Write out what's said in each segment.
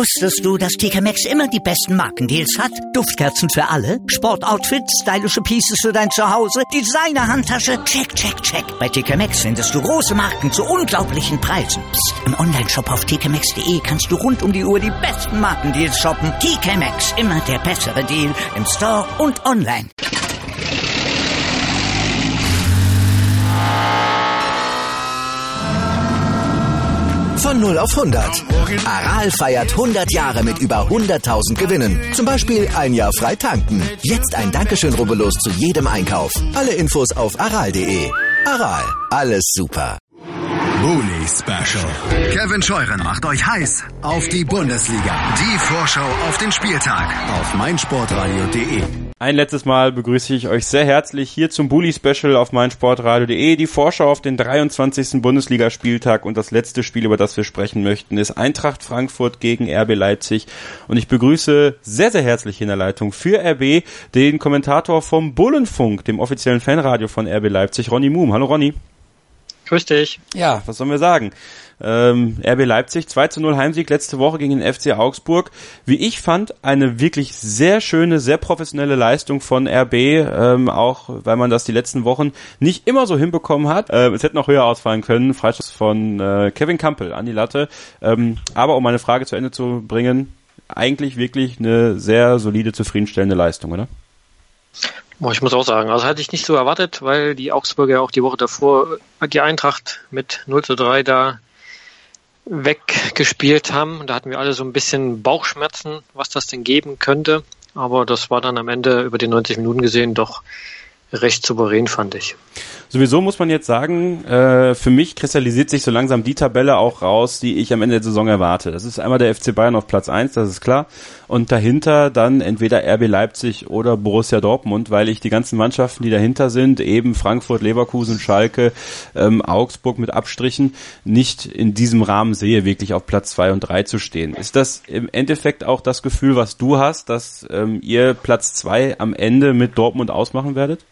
Wusstest du, dass TK Maxx immer die besten Markendeals hat? Duftkerzen für alle, Sportoutfits, stylische Pieces für dein Zuhause, Designer-Handtasche, check, check, check. Bei TK Maxx findest du große Marken zu unglaublichen Preisen. Psst. Im Onlineshop auf tkmaxx.de kannst du rund um die Uhr die besten Markendeals shoppen. TK Maxx, immer der bessere Deal im Store und online. Von 0 auf 100. Aral feiert 100 Jahre mit über 100.000 Gewinnen. Zum Beispiel ein Jahr frei tanken. Jetzt ein Dankeschön, rubbellos zu jedem Einkauf. Alle Infos auf aral.de. Aral, alles super. Bully Special. Kevin Scheuren macht euch heiß auf die Bundesliga. Die Vorschau auf den Spieltag auf meinsportradio.de. Ein letztes Mal begrüße ich euch sehr herzlich hier zum Bully Special auf meinsportradio.de. Die Vorschau auf den 23. Bundesligaspieltag und das letzte Spiel, über das wir sprechen möchten, ist Eintracht Frankfurt gegen RB Leipzig. Und ich begrüße sehr, sehr herzlich in der Leitung für RB den Kommentator vom Bullenfunk, dem offiziellen Fanradio von RB Leipzig, Ronny Muhm. Hallo Ronny. Grüß dich. Ja, was sollen wir sagen? RB Leipzig, 2:0 Heimsieg letzte Woche gegen den FC Augsburg. Wie ich fand, eine wirklich sehr schöne, sehr professionelle Leistung von RB, auch weil man das die letzten Wochen nicht immer so hinbekommen hat. Es hätte noch höher ausfallen können, Freistoß von Kevin Campbell an die Latte. Aber um meine Frage zu Ende zu bringen, eigentlich wirklich eine sehr solide, zufriedenstellende Leistung, oder? Ich muss auch sagen, also hatte ich nicht so erwartet, weil die Augsburger auch die Woche davor die Eintracht mit 0:3 da weggespielt haben. Und da hatten wir alle so ein bisschen Bauchschmerzen, was das denn geben könnte. Aber das war dann am Ende über die 90 Minuten gesehen doch recht souverän, fand ich. Sowieso muss man jetzt sagen, für mich kristallisiert sich so langsam die Tabelle auch raus, die ich am Ende der Saison erwarte. Das ist einmal der FC Bayern auf Platz 1, das ist klar. Und dahinter dann entweder RB Leipzig oder Borussia Dortmund, weil ich die ganzen Mannschaften, die dahinter sind, eben Frankfurt, Leverkusen, Schalke, Augsburg mit Abstrichen, nicht in diesem Rahmen sehe, wirklich auf Platz 2 und 3 zu stehen. Ist das im Endeffekt auch das Gefühl, was du hast, dass ihr Platz 2 am Ende mit Dortmund ausmachen werdet?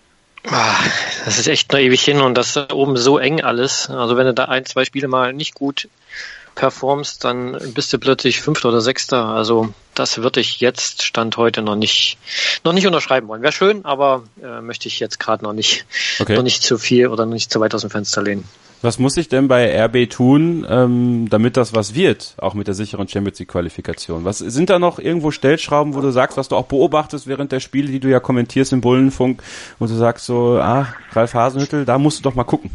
Das ist echt noch ewig hin und das ist oben so eng alles. Also wenn du da 1-2 Spiele mal nicht gut performst, dann bist du plötzlich 5. oder 6. Also das würde ich jetzt, Stand heute, noch nicht unterschreiben wollen. Wäre schön, aber möchte ich jetzt gerade noch nicht zu viel oder nicht zu weit aus dem Fenster lehnen. Was muss ich denn bei RB tun, damit das was wird, auch mit der sicheren Champions-League-Qualifikation? Was sind da noch irgendwo Stellschrauben, wo du sagst, was du auch beobachtest während der Spiele, die du ja kommentierst im Bullenfunk, wo du sagst so, Ralf Hasenhüttl, da musst du doch mal gucken?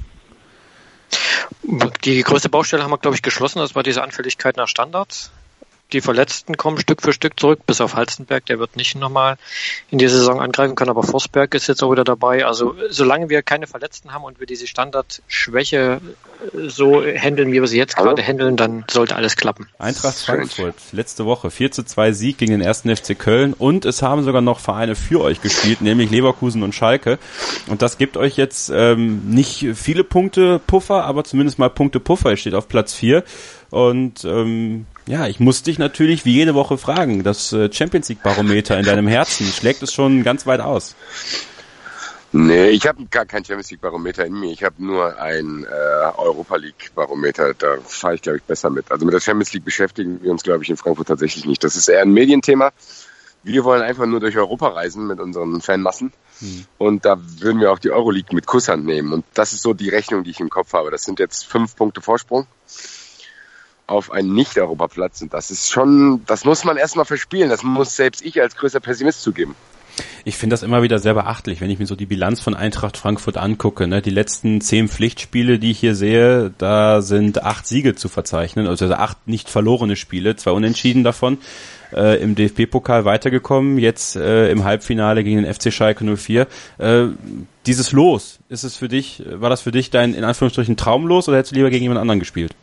Die größte Baustelle haben wir, glaube ich, geschlossen. Das war diese Anfälligkeit nach Standards. Die Verletzten kommen Stück für Stück zurück, bis auf Halstenberg. Der wird nicht nochmal in die Saison angreifen können, aber Forsberg ist jetzt auch wieder dabei. Also solange wir keine Verletzten haben und wir diese Standardschwäche so handeln, wie wir sie jetzt gerade handeln, dann sollte alles klappen. Eintracht Frankfurt, letzte Woche 4:2 Sieg gegen den 1. FC Köln und es haben sogar noch Vereine für euch gespielt, nämlich Leverkusen und Schalke. Und das gibt euch jetzt nicht viele Punkte Puffer, aber zumindest mal Punkte Puffer. Ihr steht auf Platz 4 und ich muss dich natürlich wie jede Woche fragen, das Champions League Barometer in deinem Herzen, schlägt es schon ganz weit aus? Nee, ich habe gar kein Champions League Barometer in mir, ich habe nur ein Europa League Barometer, da fahre ich, glaube ich, besser mit. Also mit der Champions League beschäftigen wir uns, glaube ich, in Frankfurt tatsächlich nicht. Das ist eher ein Medienthema. Wir wollen einfach nur durch Europa reisen mit unseren Fanmassen und da würden wir auch die Euroleague mit Kusshand nehmen. Und das ist so die Rechnung, die ich im Kopf habe. Das sind jetzt 5 Punkte Vorsprung auf einen Nicht-Europaplatz und das ist schon, das muss man erstmal verspielen, das muss selbst ich als größter Pessimist zugeben. Ich finde das immer wieder sehr beachtlich, wenn ich mir so die Bilanz von Eintracht Frankfurt angucke. Ne? Die letzten 10 Pflichtspiele, die ich hier sehe, da sind 8 Siege zu verzeichnen, also 8 nicht verlorene Spiele, 2 Unentschieden davon. Im DFB-Pokal weitergekommen, jetzt im Halbfinale gegen den FC Schalke 04. Dieses Los, war das für dich dein, in Anführungsstrichen, Traumlos oder hättest du lieber gegen jemand anderen gespielt?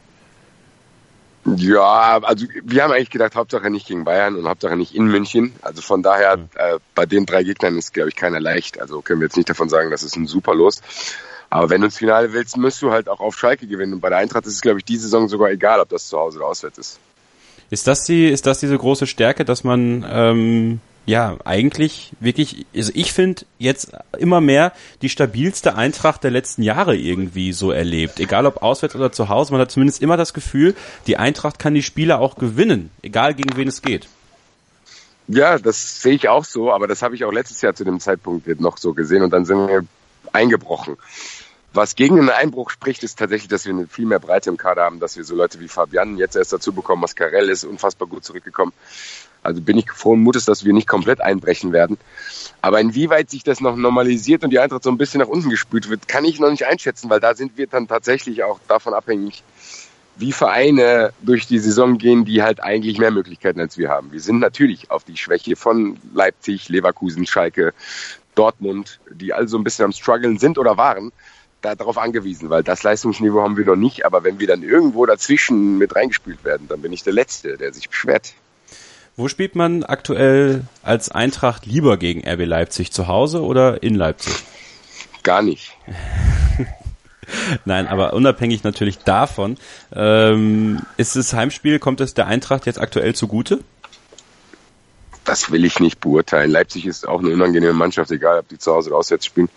Ja, also wir haben eigentlich gedacht, Hauptsache nicht gegen Bayern und Hauptsache nicht in München. Also von daher, bei den 3 Gegnern ist, glaube ich, keiner leicht. Also können wir jetzt nicht davon sagen, das ist ein super Los. Aber wenn du ins Finale willst, musst du halt auch auf Schalke gewinnen. Und bei der Eintracht ist es, glaube ich, die Saison sogar egal, ob das zu Hause oder auswärts ist. Ist das diese große Stärke, dass man ja, eigentlich wirklich, also ich finde jetzt immer mehr die stabilste Eintracht der letzten Jahre irgendwie so erlebt. Egal ob auswärts oder zu Hause, man hat zumindest immer das Gefühl, die Eintracht kann die Spiele auch gewinnen, egal gegen wen es geht. Ja, das sehe ich auch so, aber das habe ich auch letztes Jahr zu dem Zeitpunkt noch so gesehen und dann sind wir eingebrochen. Was gegen einen Einbruch spricht, ist tatsächlich, dass wir eine viel mehr Breite im Kader haben, dass wir so Leute wie Fabian jetzt erst dazu bekommen, Mascarell ist unfassbar gut zurückgekommen. Also bin ich frohen Mutes, dass wir nicht komplett einbrechen werden. Aber inwieweit sich das noch normalisiert und die Eintracht so ein bisschen nach unten gespült wird, kann ich noch nicht einschätzen, weil da sind wir dann tatsächlich auch davon abhängig, wie Vereine durch die Saison gehen, die halt eigentlich mehr Möglichkeiten als wir haben. Wir sind natürlich auf die Schwäche von Leipzig, Leverkusen, Schalke, Dortmund, die also ein bisschen am Struggeln sind oder waren, darauf angewiesen, weil das Leistungsniveau haben wir noch nicht. Aber wenn wir dann irgendwo dazwischen mit reingespült werden, dann bin ich der Letzte, der sich beschwert. Wo spielt man aktuell als Eintracht lieber gegen RB Leipzig? Zu Hause oder in Leipzig? Gar nicht. Nein, aber unabhängig natürlich davon, ist das Heimspiel, kommt es der Eintracht jetzt aktuell zugute? Das will ich nicht beurteilen. Leipzig ist auch eine unangenehme Mannschaft, egal ob die zu Hause oder auswärts spielen.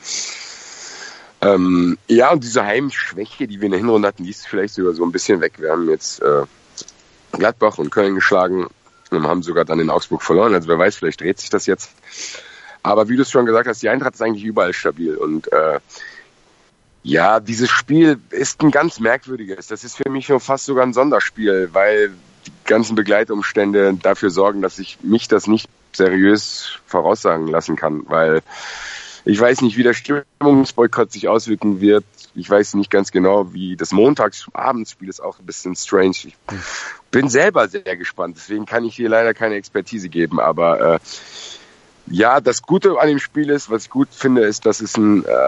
Ja, und diese Heimschwäche, die wir in der Hinrunde hatten, die ist vielleicht sogar so ein bisschen weg. Wir haben jetzt Gladbach und Köln geschlagen und haben sogar dann in Augsburg verloren. Also wer weiß, vielleicht dreht sich das jetzt. Aber wie du es schon gesagt hast, die Eintracht ist eigentlich überall stabil. Und ja, dieses Spiel ist ein ganz merkwürdiges. Das ist für mich schon fast sogar ein Sonderspiel, weil die ganzen Begleitumstände dafür sorgen, dass ich mich das nicht seriös voraussagen lassen kann, weil ich weiß nicht, wie der Stimmungsboykott sich auswirken wird. Ich weiß nicht ganz genau, wie das Montagsabendsspiel ist auch ein bisschen strange. Ich bin selber sehr gespannt, deswegen kann ich hier leider keine Expertise geben. Aber ja, das Gute an dem Spiel ist, was ich gut finde, ist, dass es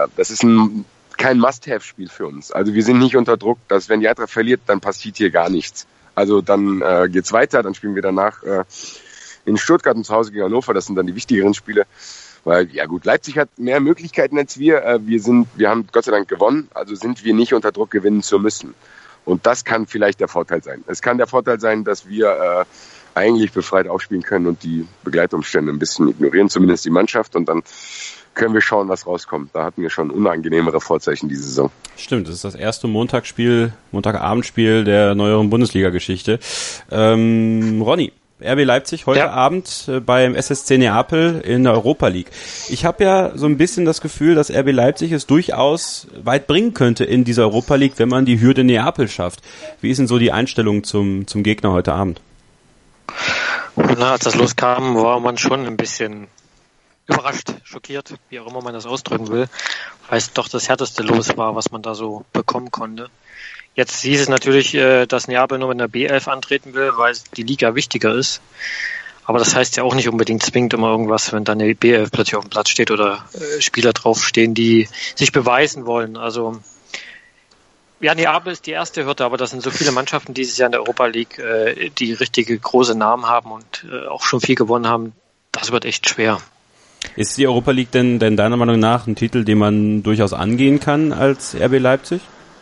kein Must-Have-Spiel für uns. Also wir sind nicht unter Druck, dass wenn die Eintracht verliert, dann passiert hier gar nichts. Also dann geht's weiter, dann spielen wir danach in Stuttgart und zu Hause gegen Hannover. Das sind dann die wichtigeren Spiele. Weil, ja gut, Leipzig hat mehr Möglichkeiten als wir. Wir haben Gott sei Dank gewonnen, also sind wir nicht unter Druck, gewinnen zu müssen. Und das kann vielleicht der Vorteil sein. Es kann der Vorteil sein, dass wir eigentlich befreit aufspielen können und die Begleitumstände ein bisschen ignorieren, zumindest die Mannschaft. Und dann können wir schauen, was rauskommt. Da hatten wir schon unangenehmere Vorzeichen diese Saison. Stimmt, das ist das erste Montagabendspiel der neueren Bundesliga-Geschichte. Ronny, RB Leipzig heute Abend beim SSC Neapel in der Europa League. Ich habe ja so ein bisschen das Gefühl, dass RB Leipzig es durchaus weit bringen könnte in dieser Europa League, wenn man die Hürde Neapel schafft. Wie ist denn so die Einstellung zum Gegner heute Abend? Na, als das loskam, war man schon ein bisschen überrascht, schockiert, wie auch immer man das ausdrücken will, weil es doch das härteste Los war, was man da so bekommen konnte. Jetzt hieß es natürlich, dass Neapel nur mit einer B11 antreten will, weil die Liga wichtiger ist. Aber das heißt ja auch nicht unbedingt zwingend immer irgendwas, wenn dann eine B11 plötzlich auf dem Platz steht oder Spieler draufstehen, die sich beweisen wollen. Also ja, Neapel ist die erste Hürde, aber das sind so viele Mannschaften dieses Jahr in der Europa League, die richtige große Namen haben und auch schon viel gewonnen haben. Das wird echt schwer. Ist die Europa League denn deiner Meinung nach ein Titel, den man durchaus angehen kann als RB Leipzig?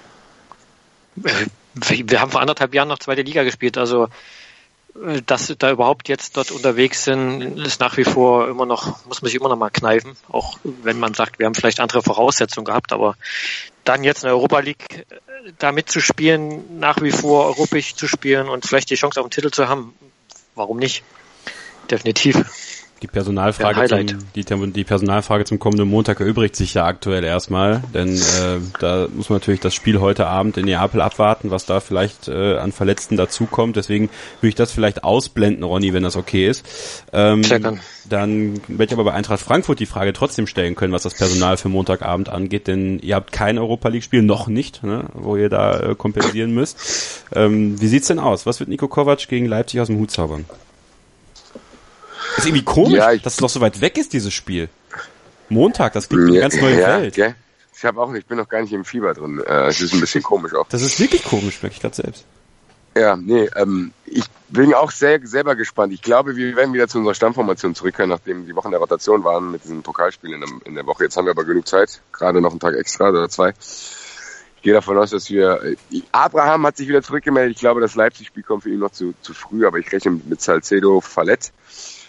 Wir haben vor 1,5 Jahren noch zweite Liga gespielt, also dass da überhaupt jetzt dort unterwegs sind, ist nach wie vor immer noch, muss man sich immer noch mal kneifen, auch wenn man sagt, wir haben vielleicht andere Voraussetzungen gehabt, aber dann jetzt in der Europa League da mitzuspielen, nach wie vor europäisch zu spielen und vielleicht die Chance auf den Titel zu haben, warum nicht? Definitiv. Die Personalfrage zum kommenden Montag erübrigt sich ja aktuell erstmal, denn da muss man natürlich das Spiel heute Abend in Neapel abwarten, was da vielleicht an Verletzten dazukommt. Deswegen würde ich das vielleicht ausblenden, Ronny, wenn das okay ist. Dann werde ich aber bei Eintracht Frankfurt die Frage trotzdem stellen können, was das Personal für Montagabend angeht, denn ihr habt kein Europa-League-Spiel, noch nicht, ne, wo ihr da kompensieren müsst. Wie sieht's denn aus? Was wird Niko Kovac gegen Leipzig aus dem Hut zaubern? Das ist irgendwie komisch, dass es noch so weit weg ist, dieses Spiel. Montag, das klingt eine ganz neue Welt. Ja. Ich bin noch gar nicht im Fieber drin. Es ist ein bisschen komisch auch. Das ist wirklich komisch, merke ich gerade selbst. Ja, ich bin auch selber gespannt. Ich glaube, wir werden wieder zu unserer Stammformation zurückkehren, nachdem die Wochen der Rotation waren mit diesen Pokalspielen in der Woche. Jetzt haben wir aber genug Zeit, gerade noch einen Tag extra oder 2. Ich gehe davon aus, dass Abraham hat sich wieder zurückgemeldet. Ich glaube, das Leipzig-Spiel kommt für ihn noch zu früh, aber ich rechne mit Salcedo, Fallett.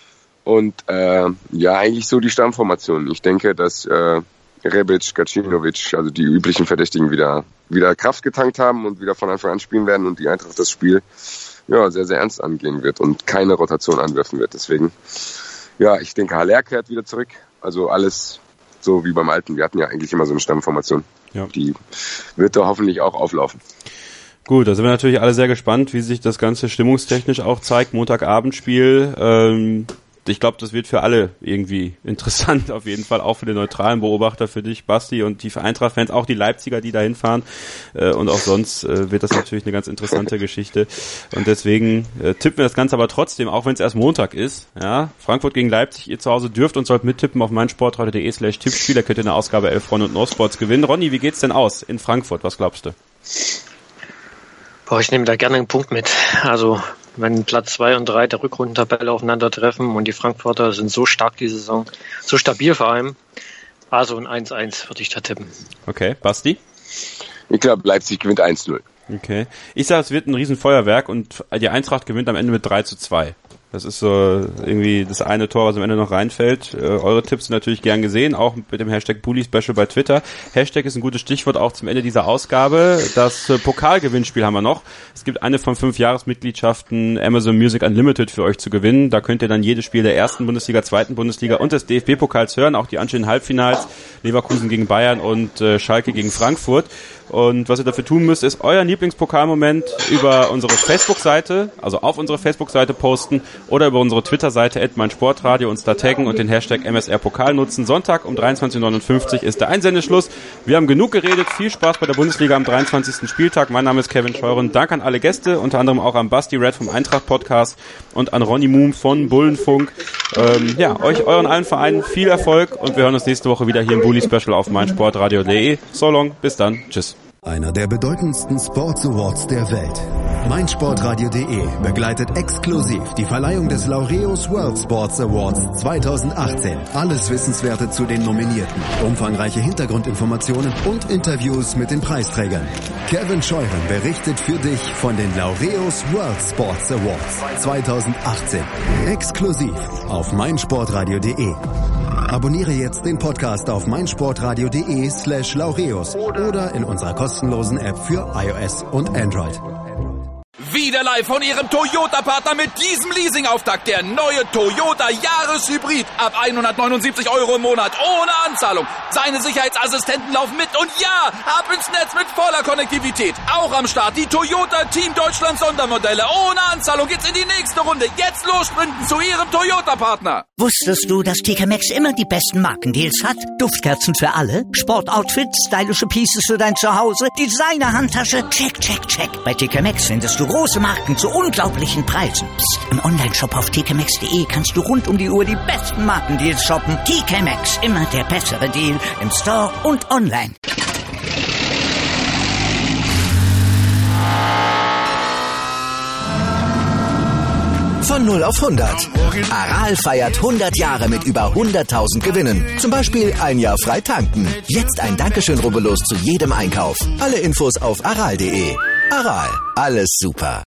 Und eigentlich so die Stammformation. Ich denke, dass Rebic, Gacinovic, also die üblichen Verdächtigen wieder Kraft getankt haben und wieder von Anfang an spielen werden und die Eintracht das Spiel sehr, sehr ernst angehen wird und keine Rotation anwerfen wird. Deswegen, ich denke, Haller kehrt wieder zurück. Also alles so wie beim Alten. Wir hatten ja eigentlich immer so eine Stammformation. Ja. Die wird da hoffentlich auch auflaufen. Gut, da sind wir natürlich alle sehr gespannt, wie sich das Ganze stimmungstechnisch auch zeigt. Montagabendspiel. Ich glaube, das wird für alle irgendwie interessant, auf jeden Fall, auch für den neutralen Beobachter, für dich, Basti, und die Eintracht-Fans, auch die Leipziger, die da hinfahren. Und auch sonst wird das natürlich eine ganz interessante Geschichte. Und deswegen tippen wir das Ganze aber trotzdem, auch wenn es erst Montag ist. Ja, Frankfurt gegen Leipzig, ihr zu Hause dürft und sollt mittippen auf meinsportradio.de/Tippspiel. Da könnt ihr in der Ausgabe 11 Freunde und No-Sports gewinnen. Ronny, wie geht's denn aus in Frankfurt? Was glaubst du? Ich nehme da gerne einen Punkt mit. Also, wenn Platz 2 und 3 der Rückrundentabelle aufeinandertreffen und die Frankfurter sind so stark diese Saison, so stabil vor allem, also ein 1-1 würde ich da tippen. Okay, Basti? Ich glaube, Leipzig gewinnt 1-0. Okay. Ich sage, es wird ein Riesenfeuerwerk und die Eintracht gewinnt am Ende mit 3-2. Das ist so irgendwie das eine Tor, was am Ende noch reinfällt. Eure Tipps sind natürlich gern gesehen, auch mit dem Hashtag Bully Special bei Twitter. Hashtag ist ein gutes Stichwort auch zum Ende dieser Ausgabe. Das Pokalgewinnspiel haben wir noch. Es gibt eine von 5 Jahresmitgliedschaften Amazon Music Unlimited für euch zu gewinnen. Da könnt ihr dann jedes Spiel der 1. Bundesliga, 2. Bundesliga und des DFB-Pokals hören, auch die anstehenden Halbfinals, Leverkusen gegen Bayern und Schalke gegen Frankfurt. Und was ihr dafür tun müsst, ist euren Lieblingspokalmoment über unsere Facebook-Seite, also auf unsere Facebook-Seite posten oder über unsere Twitter-Seite @meinsportradio uns da taggen und den Hashtag MSR-Pokal nutzen. Sonntag um 23:59 ist der Einsendeschluss. Wir haben genug geredet. Viel Spaß bei der Bundesliga am 23. Spieltag. Mein Name ist Kevin Scheuren. Danke an alle Gäste, unter anderem auch an Basti Red vom Eintracht-Podcast und an Ronny Moom von Bullenfunk. Euch, euren allen Vereinen viel Erfolg und wir hören uns nächste Woche wieder hier im Bully Special auf meinsportradio.de. So long, bis dann. Tschüss. Einer der bedeutendsten Sports Awards der Welt. meinsportradio.de begleitet exklusiv die Verleihung des Laureus World Sports Awards 2018. Alles Wissenswerte zu den Nominierten, umfangreiche Hintergrundinformationen und Interviews mit den Preisträgern. Kevin Scheuren berichtet für dich von den Laureus World Sports Awards 2018. Exklusiv auf meinsportradio.de. Abonniere jetzt den Podcast auf meinsportradio.de/Laureus oder in unserer kostenlosen App für iOS und Android. Wieder live von Ihrem Toyota-Partner mit diesem Leasing-Auftakt. Der neue Toyota Jahreshybrid. Ab 179 € im Monat. Ohne Anzahlung. Seine Sicherheitsassistenten laufen mit. Und ja, ab ins Netz mit voller Konnektivität. Auch am Start die Toyota Team Deutschland Sondermodelle. Ohne Anzahlung geht's in die nächste Runde. Jetzt los sprinten zu Ihrem Toyota-Partner. Wusstest du, dass TK Maxx immer die besten Markendeals hat? Duftkerzen für alle, Sportoutfits, stylische Pieces für dein Zuhause, Designer-Handtasche, check, check, check. Bei TK Maxx findest du große Marken zu unglaublichen Preisen. Psst. Im Onlineshop auf tkmaxx.de kannst du rund um die Uhr die besten Markendeals shoppen. TK Maxx, immer der bessere Deal im Store und online. Von 0 auf 100. Aral feiert 100 Jahre mit über 100.000 Gewinnen. Zum Beispiel ein Jahr frei tanken. Jetzt ein Dankeschön, rubbellos zu jedem Einkauf. Alle Infos auf aral.de. Aral, alles super.